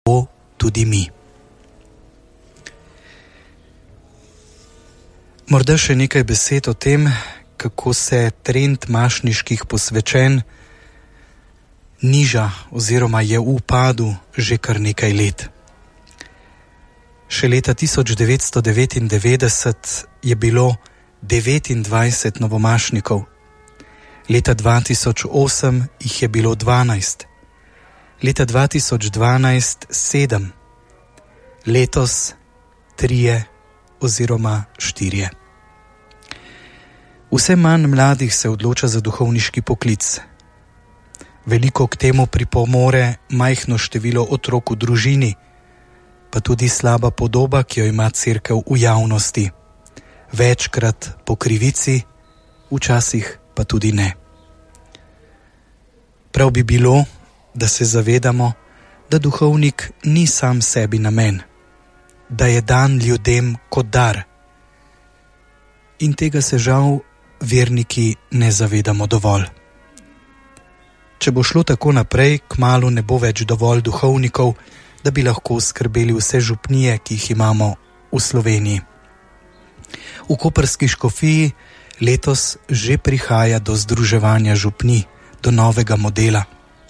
tudi mi. Morda še nekaj besed o tem, kako se trend mašniških posvečenj niža oziroma je v upadu že kar nekaj let. Še leta 1999 je bilo 29 novomašnikov, leta 2008 jih je bilo 12, leta 2012 7, letos 3 oziroma 4. Vse manj mladih se odloča za duhovniški poklic. Veliko k temu pripomore majhno število otrok v družini, pa tudi slaba podoba, ki jo ima cerkev v javnosti. Večkrat po krivici, včasih pa tudi ne. Prav bi bilo, da se zavedamo, da duhovnik ni sam sebi namen, da je dan ljudem kot dar. In tega se žal verniki ne zavedamo dovolj. Če bo šlo tako naprej, kmalu ne bo več dovolj duhovnikov, da bi lahko skrbeli vse župnije, ki jih imamo v Sloveniji. V koprski škofiji letos že prihaja do združevanja župnij, do novega modela.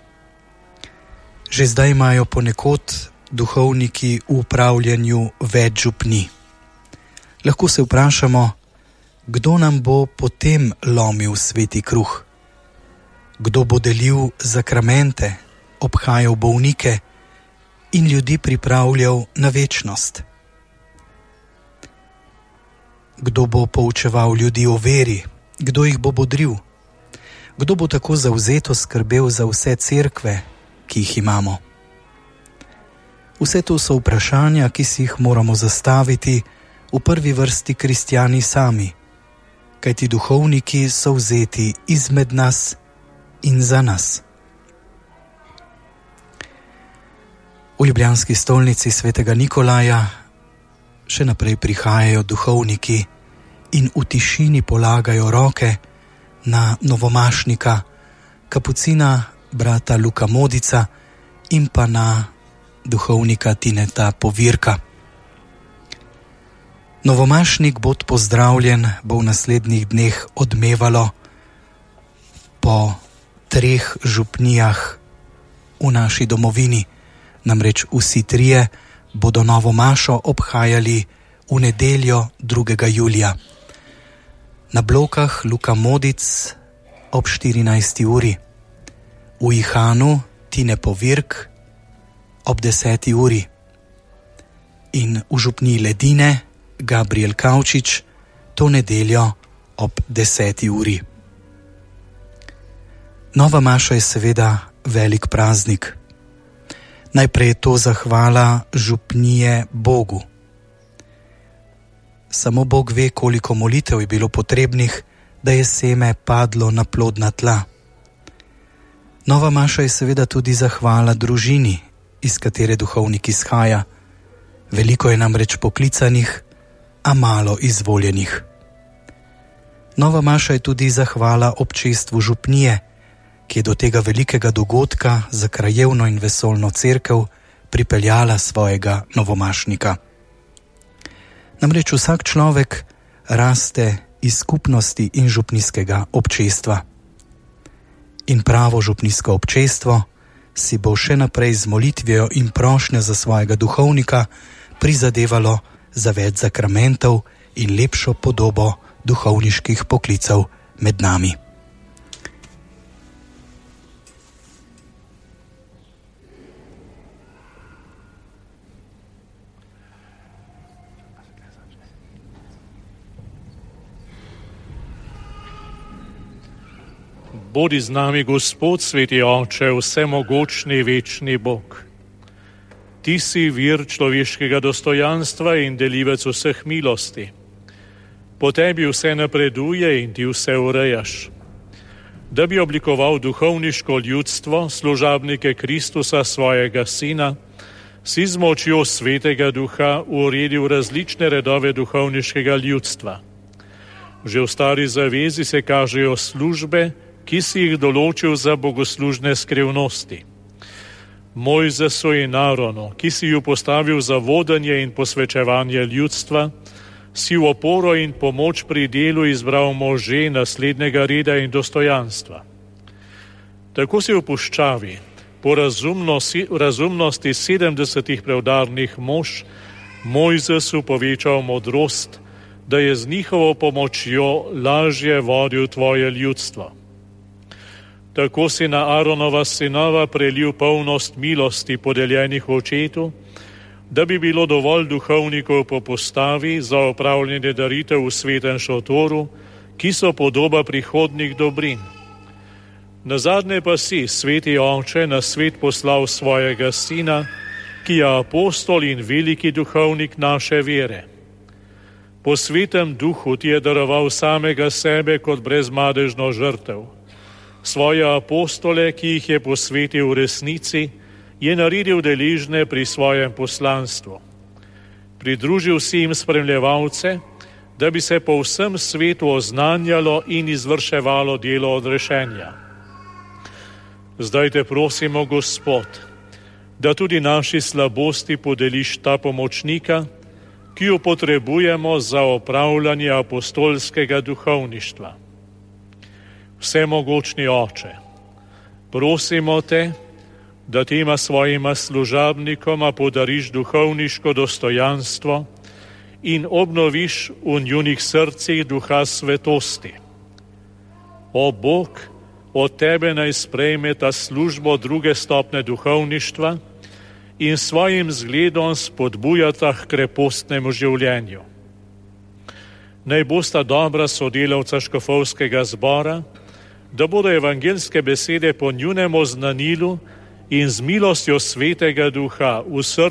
Že zdaj imajo ponekod duhovniki v upravljanju več župnij. Lahko se vprašamo, kdo nam bo potem lomil sveti kruh? Kdo bo delil zakramente, obhajal bolnike in ljudi pripravljal na večnost? Kdo bo poučeval ljudi o veri? Kdo jih bo bodril? Kdo bo tako zavzeto skrbel za vse cerkve, ki jih imamo? Vse to so vprašanja, ki si jih moramo zastaviti v prvi vrsti kristjani sami, kajti duhovniki so vzeti izmed nas in za nas. V ljubljanski stolnici svetega Nikolaja še naprej prihajajo duhovniki in v tišini polagajo roke na novomašnika, kapucina brata Luka Modica in pa na duhovnika Tineta Povirka. Novomašnik bod pozdravljen bo v naslednjih dneh odmevalo po 3 župnijah v naši domovini, namreč vsi 3 bodo novo mašo obhajali v nedeljo 2. julija. Na Blokah Luka Modic ob 14. uri, v Ihanu Tine Povirk ob 10. uri in v župniji Ledine Gabriel Kavčič to nedeljo ob 10. uri. Nova maša je seveda velik praznik. Najprej je to zahvala župnije Bogu. Samo Bog ve, koliko molitev je bilo potrebnih, da je seme padlo na plodna tla. Nova maša je seveda tudi zahvala družini, iz katere duhovnik izhaja. Veliko je namreč poklicanih, a malo izvoljenih. Nova maša je tudi zahvala občestvu župnije, ki je do tega velikega dogodka za krajevno in vesoljno cerkev pripeljala svojega novomašnika. Namreč vsak človek raste iz skupnosti in župnijskega občestva. In pravo župnijsko občestvo si bo še naprej z molitvijo in prošnjo za svojega duhovnika prizadevalo za več zakramentov in lepšo podobo duhovniških poklicev med nami. Bodi z nami, Gospod, sveti Oče, vsemogočni, večni Bog. Ti si vir človeškega dostojanstva in delivec vseh milosti. Po tebi vse napreduje in ti vse urejaš. Da bi oblikoval duhovniško ljudstvo, služabnike Kristusa, svojega Sina, si z močjo Svetega Duha uredil različne redove duhovniškega ljudstva. Že v stari zavezi se kažejo službe, ki si jih določil za bogoslužne skrivnosti. Mojzesu in Aronu, ki si ju postavil za vodenje in posvečevanje ljudstva, si v oporo in pomoč pri delu izbral može naslednjega reda in dostojanstva. Tako si v puščavi, po razumnosti 70 preudarnih mož, Mojzesu povečal modrost, da je z njihovo pomočjo lažje vodil tvoje ljudstvo. Tako si na Aronova sinova prelil polnost milosti podeljenih očetu, da bi bilo dovolj duhovnikov po postavi za opravljanje daritev v svetem šotoru, ki so podoba prihodnih dobrin. Nazadnje pa si, sveti Oče, na svet poslal svojega Sina, ki je apostol in veliki duhovnik naše vere. Po svetem duhu ti je daroval samega sebe kot brezmadežno žrtev. Svoje apostole, ki jih je posvetil v resnici, je naredil deležne pri svojem poslanstvu. Pridružil si jim spremljevalce, da bi se po vsem svetu oznanjalo in izvrševalo delo odrešenja. Zdaj te prosimo, Gospod, da tudi naši slabosti podeliš ta pomočnika, ki jo potrebujemo za opravljanje apostolskega duhovništva. Vsemogočni Oče, prosimo te, da tema svojima služabnikoma podariš duhovniško dostojanstvo in obnoviš v njunih srcih duha svetosti. O Bog, od tebe naj sprejme ta službo druge stopne duhovništva in svojim zgledom spodbujata k krepostnemu življenju. Naj bosta dobra sodelavca škofovskega zbora, da bodo evangelske besede po njunem oznanilu in z milostjo svetega duha v srcu